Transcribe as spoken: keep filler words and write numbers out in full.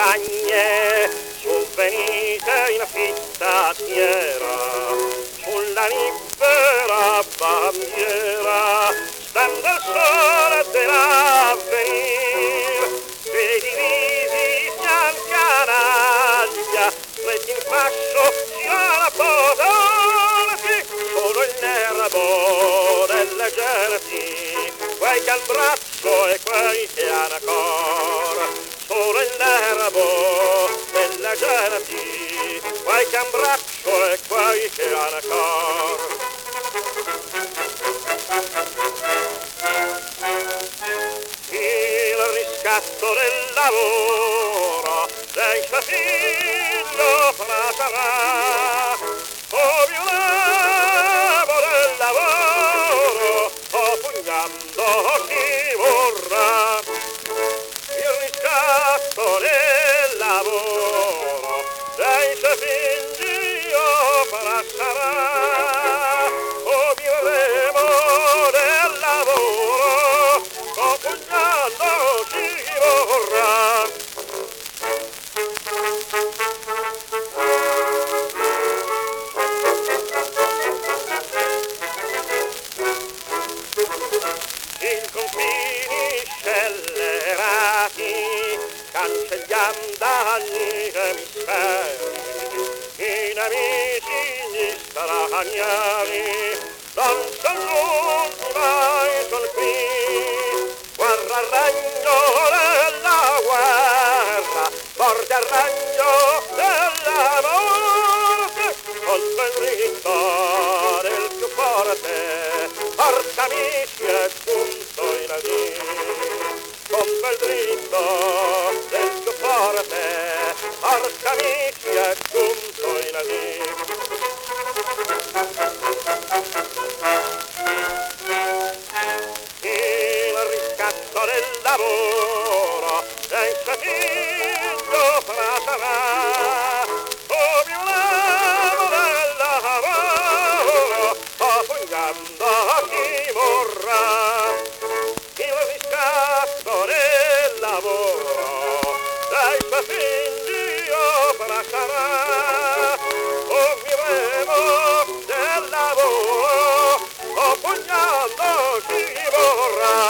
campagne, su venite in fittatiera, sulla libera bandiera, stando il sole dell'avvenir, dei divisi sian canaglia, stretti in fascio si ha la potersi, solo il nervo dell'eserciti, quei che al braccio e quei che hanno cor, solo il nervo dell'eserciti, quei che han braccio e quei che hanno cor. Il riscatto del lavoro dei suoi figlio sarà, o violavo del lavoro, o pugnando si vorrà. Il riscatto del lavoro dei suoi figli sarà, o violavo del lavoro, o pugnando si vorrà. In confini scellerati, cancelliamo dagli emisferi, i nemici gli stranieri, non son giunti mai son qui, guarda il regno della guerra, forte il regno della morte, contro il rito del più forte, forza amici è giunto in adì, contro il dritto del più forte, forza amici è giunto in adì. Il riscatto del lavoro del suo figlio sarà, o violavo del lavoro, o pugnando chi vorrà. Il riscatto del lavoro dei suoi figli sarà, o vivremo del lavoro, o pugnando chi vorrà.